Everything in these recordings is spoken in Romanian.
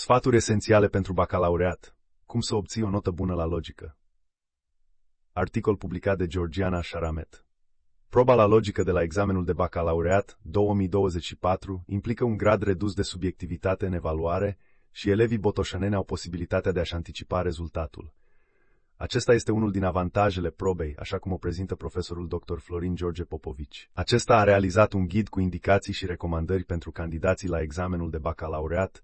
Sfaturi esențiale pentru bacalaureat. Cum să obții o notă bună la logică. Articol publicat de Georgiana Sharamet. Proba la logică de la examenul de bacalaureat 2024 implică un grad redus de subiectivitate în evaluare și elevii botoșaneni au posibilitatea de a-și anticipa rezultatul. Acesta este unul din avantajele probei, așa cum o prezintă profesorul dr. Florin George Popovici. Acesta a realizat un ghid cu indicații și recomandări pentru candidații la examenul de bacalaureat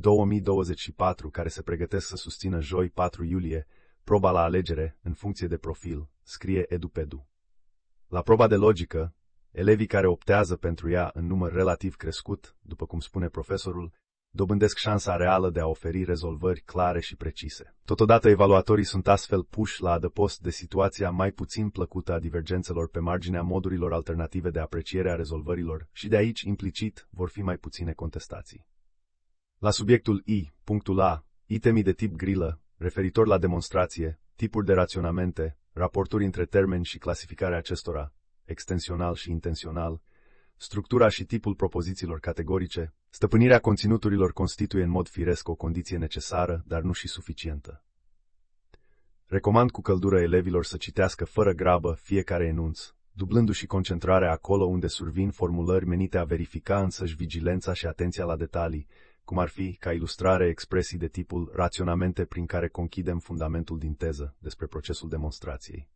2024 care se pregătesc să susțină joi 4 iulie proba la alegere în funcție de profil, scrie EduPedu. La proba de logică, elevii care optează pentru ea în număr relativ crescut, după cum spune profesorul, dobândesc șansa reală de a oferi rezolvări clare și precise. Totodată, evaluatorii sunt astfel puși la adăpost de situația mai puțin plăcută a divergențelor pe marginea modurilor alternative de apreciere a rezolvărilor și de aici, implicit, vor fi mai puține contestații. La subiectul I, punctul A, itemii de tip grilă, referitor la demonstrație, tipuri de raționamente, raporturi între termeni și clasificarea acestora, extensional și intențional, structura și tipul propozițiilor categorice, stăpânirea conținuturilor constituie în mod firesc o condiție necesară, dar nu și suficientă. Recomand cu căldură elevilor să citească fără grabă fiecare enunț, dublându-și concentrarea acolo unde survin formulări menite a verifica însăși vigilența și atenția la detalii, cum ar fi, ca ilustrare, expresii de tipul raționamente prin care conchidem fundamentul din teză despre procesul demonstrației.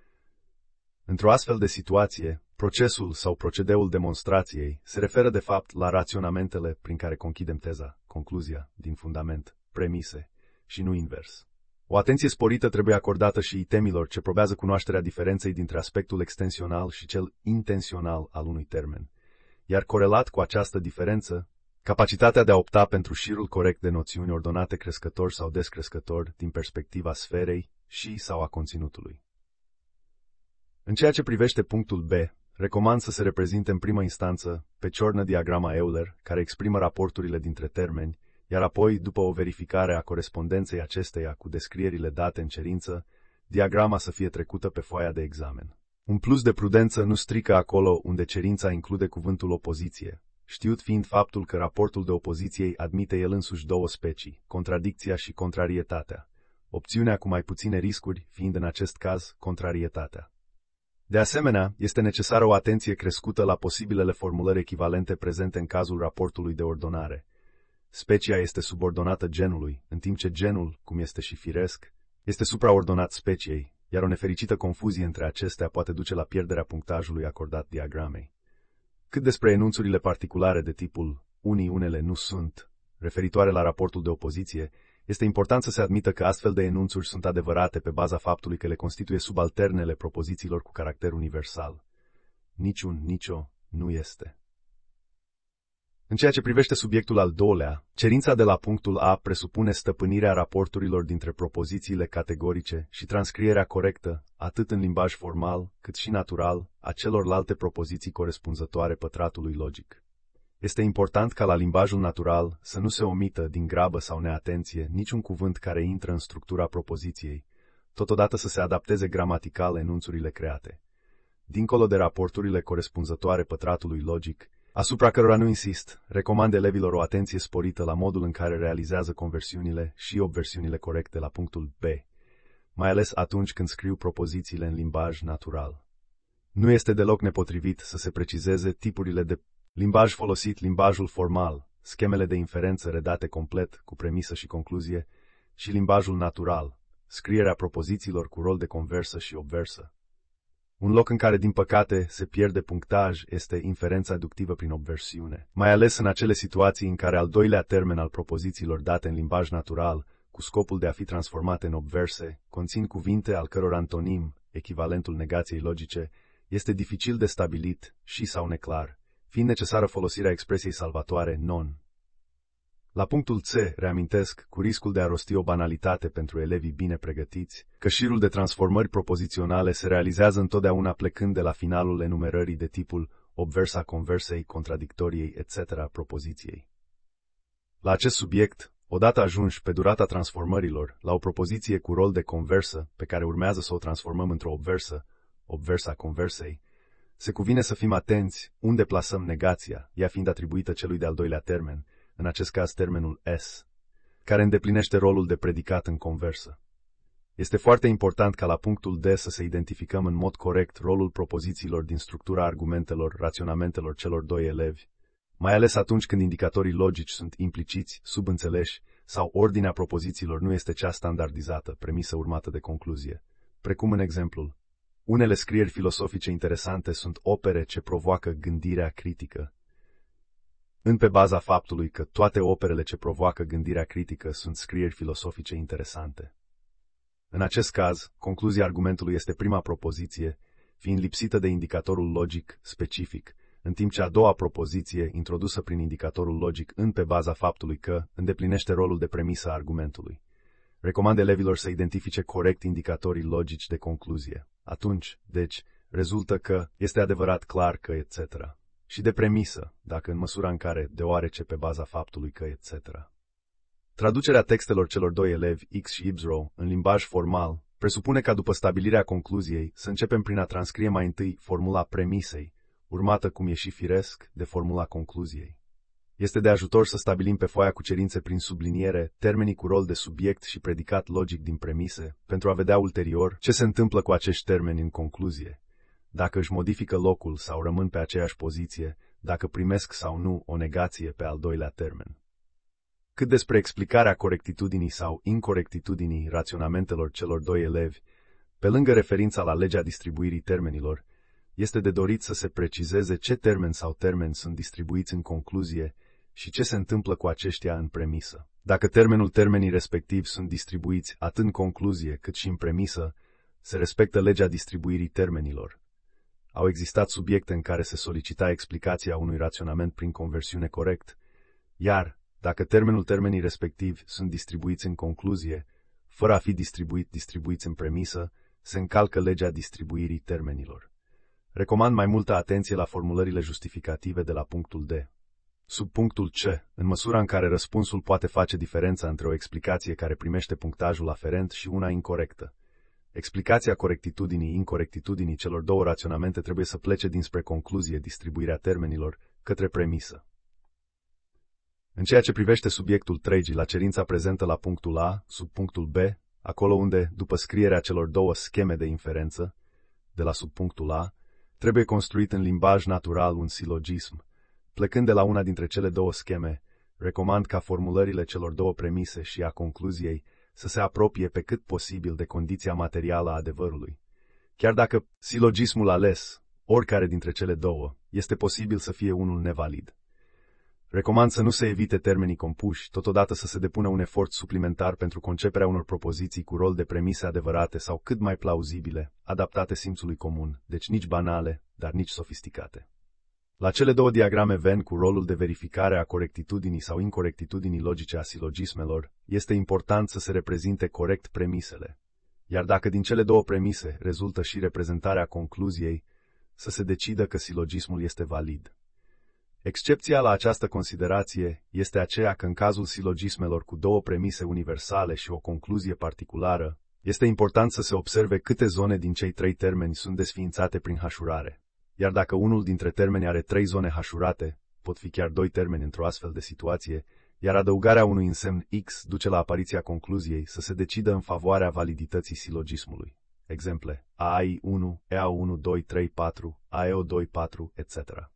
Într-o astfel de situație, procesul sau procedeul demonstrației se referă de fapt la raționamentele prin care conchidem teza, concluzia, din fundament, premise, și nu invers. O atenție sporită trebuie acordată și itemilor ce probează cunoașterea diferenței dintre aspectul extensional și cel intențional al unui termen, iar corelat cu această diferență, capacitatea de a opta pentru șirul corect de noțiuni ordonate crescător sau descrescător din perspectiva sferei și sau a conținutului. În ceea ce privește punctul B, recomand să se reprezinte în primă instanță pe ciornă diagrama Euler, care exprimă raporturile dintre termeni, iar apoi, după o verificare a corespondenței acesteia cu descrierile date în cerință, diagrama să fie trecută pe foaia de examen. Un plus de prudență nu strică acolo unde cerința include cuvântul opoziție, știut fiind faptul că raportul de opoziției admite el însuși două specii, contradicția și contrarietatea, opțiunea cu mai puține riscuri fiind în acest caz contrarietatea. De asemenea, este necesară o atenție crescută la posibilele formulări echivalente prezente în cazul raportului de ordonare. Specia este subordonată genului, în timp ce genul, cum este și firesc, este supraordonat speciei, iar o nefericită confuzie între acestea poate duce la pierderea punctajului acordat diagramei. Cât despre enunțurile particulare de tipul unii unele nu sunt, referitoare la raportul de opoziție, este important să se admită că astfel de enunțuri sunt adevărate pe baza faptului că le constituie subalternele propozițiilor cu caracter universal. Niciun, nicio, nu este. În ceea ce privește subiectul al doilea, cerința de la punctul A presupune stăpânirea raporturilor dintre propozițiile categorice și transcrierea corectă, atât în limbaj formal, cât și natural, a celorlalte propoziții corespunzătoare pătratului logic. Este important ca la limbajul natural să nu se omită din grabă sau neatenție niciun cuvânt care intră în structura propoziției, totodată să se adapteze gramatical enunțurile create. Dincolo de raporturile corespunzătoare pătratului logic, asupra cărora nu insist, recomand elevilor o atenție sporită la modul în care realizează conversiunile și obversiunile corecte la punctul B, mai ales atunci când scriu propozițiile în limbaj natural. Nu este deloc nepotrivit să se precizeze tipurile de limbaj folosit, limbajul formal, schemele de inferență redate complet, cu premisă și concluzie, și limbajul natural, scrierea propozițiilor cu rol de conversă și obversă. Un loc în care, din păcate, se pierde punctaj este inferența deductivă prin obversiune, mai ales în acele situații în care al doilea termen al propozițiilor date în limbaj natural, cu scopul de a fi transformate în obverse, conțin cuvinte al căror antonim, echivalentul negației logice, este dificil de stabilit și sau neclar, fiind necesară folosirea expresiei salvatoare non. La punctul C, reamintesc, cu riscul de a rosti o banalitate pentru elevii bine pregătiți, că șirul de transformări propoziționale se realizează întotdeauna plecând de la finalul enumerării de tipul obversa conversei, contradictoriei, etc. propoziției. La acest subiect, odată ajunși pe durata transformărilor, la o propoziție cu rol de conversă, pe care urmează să o transformăm într-o obversă, obversa conversei, se cuvine să fim atenți unde plasăm negația, ea fiind atribuită celui de-al doilea termen, în acest caz termenul S. care îndeplinește rolul de predicat în conversă. Este foarte important ca la punctul D să se identificăm în mod corect rolul propozițiilor din structura argumentelor, raționamentelor celor doi elevi, mai ales atunci când indicatorii logici sunt impliciți, subînțeleși, sau ordinea propozițiilor nu este cea standardizată, premisă urmată de concluzie. Precum în exemplul: unele scrieri filosofice interesante sunt opere ce provoacă gândirea critică, pe baza faptului că toate operele ce provoacă gândirea critică sunt scrieri filosofice interesante. În acest caz, concluzia argumentului este prima propoziție, fiind lipsită de indicatorul logic specific, în timp ce a doua propoziție, introdusă prin indicatorul logic pe baza faptului că îndeplinește rolul de premisă a argumentului. Recomand elevilor să identifice corect indicatorii logici de concluzie. Atunci, deci, rezultă că este adevărat, clar că, etc. Și de premisă, dacă în măsura în care, deoarece pe baza faptului că, etc. Traducerea textelor celor doi elevi, X și Y, în limbaj formal, presupune ca după stabilirea concluziei să începem prin a transcrie mai întâi formula premisei, urmată, cum e și firesc, de formula concluziei. Este de ajutor să stabilim pe foaia cu cerințe prin subliniere termenii cu rol de subiect și predicat logic din premise, pentru a vedea ulterior ce se întâmplă cu acești termeni în concluzie, dacă își modifică locul sau rămân pe aceeași poziție, dacă primesc sau nu o negație pe al doilea termen. Cât despre explicarea corectitudinii sau incorectitudinii raționamentelor celor doi elevi, pe lângă referința la legea distribuirii termenilor, este de dorit să se precizeze ce termeni sau termeni sunt distribuiți în concluzie și ce se întâmplă cu aceștia în premisă. Dacă termenii respectivi sunt distribuiți atât în concluzie cât și în premisă, se respectă legea distribuirii termenilor. Au existat subiecte în care se solicita explicația unui raționament prin conversiune corect, iar, dacă termenii respectivi sunt distribuiți în concluzie, fără a fi distribuiți în premisă, se încalcă legea distribuirii termenilor. Recomand mai multă atenție la formulările justificative de la punctul D. Sub punctul C, în măsura în care răspunsul poate face diferența între o explicație care primește punctajul aferent și una incorectă. Explicația corectitudinii-incorectitudinii celor două raționamente trebuie să plece dinspre concluzie, distribuirea termenilor, către premisă. În ceea ce privește subiectul 3G, la cerința prezentă la punctul A, sub punctul B, acolo unde, după scrierea celor două scheme de inferență, de la subpunctul A, trebuie construit în limbaj natural un silogism. Plecând de la una dintre cele două scheme, recomand ca formulările celor două premise și a concluziei să se apropie pe cât posibil de condiția materială a adevărului. Chiar dacă silogismul ales, oricare dintre cele două, este posibil să fie unul nevalid. Recomand să nu se evite termenii compuși, totodată să se depună un efort suplimentar pentru conceperea unor propoziții cu rol de premise adevărate sau cât mai plauzibile, adaptate simțului comun, deci nici banale, dar nici sofisticate. La cele două diagrame Venn cu rolul de verificare a corectitudinii sau incorectitudinii logice a silogismelor, este important să se reprezinte corect premisele, iar dacă din cele două premise rezultă și reprezentarea concluziei, să se decidă că silogismul este valid. Excepția la această considerație este aceea că în cazul silogismelor cu două premise universale și o concluzie particulară, este important să se observe câte zone din cei trei termeni sunt desființate prin hașurare. Iar dacă unul dintre termeni are 3 zone hașurate, pot fi chiar 2 termeni într-o astfel de situație, iar adăugarea unui însemn X duce la apariția concluziei să se decidă în favoarea validității silogismului. Exemple: AI1, EA1, 2, 3, 4, AEO2, 4, etc.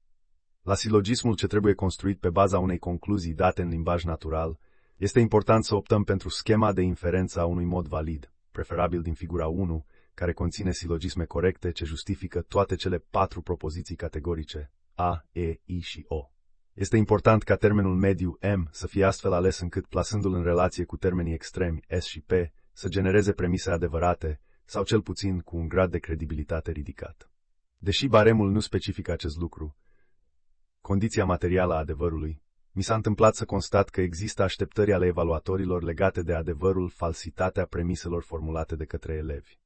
La silogismul ce trebuie construit pe baza unei concluzii date în limbaj natural, este important să optăm pentru schema de inferență a unui mod valid, preferabil din figura 1, care conține silogisme corecte ce justifică toate cele 4 propoziții categorice, A, E, I și O. Este important ca termenul mediu M să fie astfel ales încât, plasându-l în relație cu termenii extremi S și P, să genereze premise adevărate, sau cel puțin cu un grad de credibilitate ridicat. Deși baremul nu specifică acest lucru, condiția materială a adevărului, mi s-a întâmplat să constat că există așteptări ale evaluatorilor legate de adevărul, falsitatea premiselor formulate de către elevi.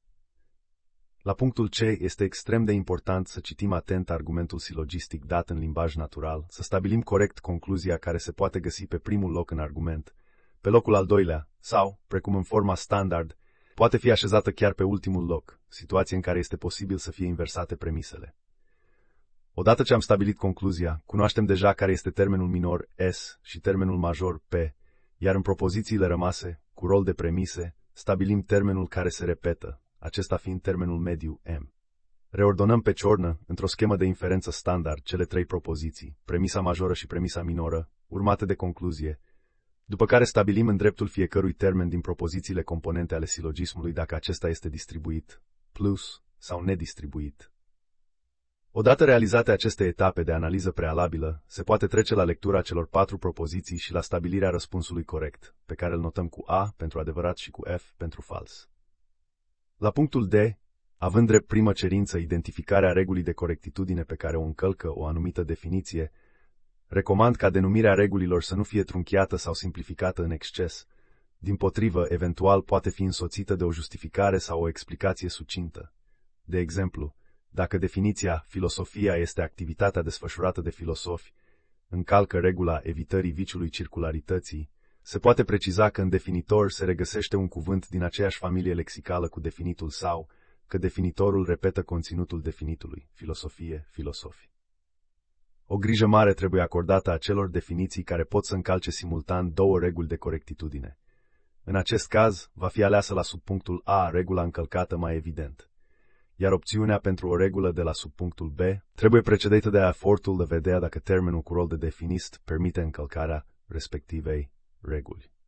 La punctul C este extrem de important să citim atent argumentul silogistic dat în limbaj natural, să stabilim corect concluzia care se poate găsi pe primul loc în argument, pe locul al doilea, sau, precum în forma standard, poate fi așezată chiar pe ultimul loc, situație în care este posibil să fie inversate premisele. Odată ce am stabilit concluzia, cunoaștem deja care este termenul minor S și termenul major P, Iar în propozițiile rămase, cu rol de premise, stabilim termenul care se repetă, acesta fiind termenul mediu M. Reordonăm pe ciornă, într-o schemă de inferență standard, cele trei propoziții, premisa majoră și premisa minoră, urmate de concluzie, după care stabilim în dreptul fiecărui termen din propozițiile componente ale silogismului dacă acesta este distribuit, plus sau nedistribuit. Odată realizate aceste etape de analiză prealabilă, se poate trece la lectura celor 4 propoziții și la stabilirea răspunsului corect, pe care îl notăm cu A pentru adevărat și cu F pentru fals. La punctul D, având drept primă cerință identificarea regulii de corectitudine pe care o încălcă o anumită definiție, recomand ca denumirea regulilor să nu fie trunchiată sau simplificată în exces, dimpotrivă, eventual poate fi însoțită de o justificare sau o explicație succintă. De exemplu, dacă definiția filosofia este activitatea desfășurată de filosofi, încalcă regula evitării viciului circularității, se poate preciza că în definitor se regăsește un cuvânt din aceeași familie lexicală cu definitul sau că definitorul repetă conținutul definitului, filosofie, filosofi. O grijă mare trebuie acordată acelor definiții care pot să încalce simultan două reguli de corectitudine. În acest caz, va fi aleasă la subpunctul A regula încălcată mai evident, iar opțiunea pentru o regulă de la subpunctul B trebuie precedată de efortul de vedea dacă termenul cu rol de definist permite încălcarea respectivei reguli.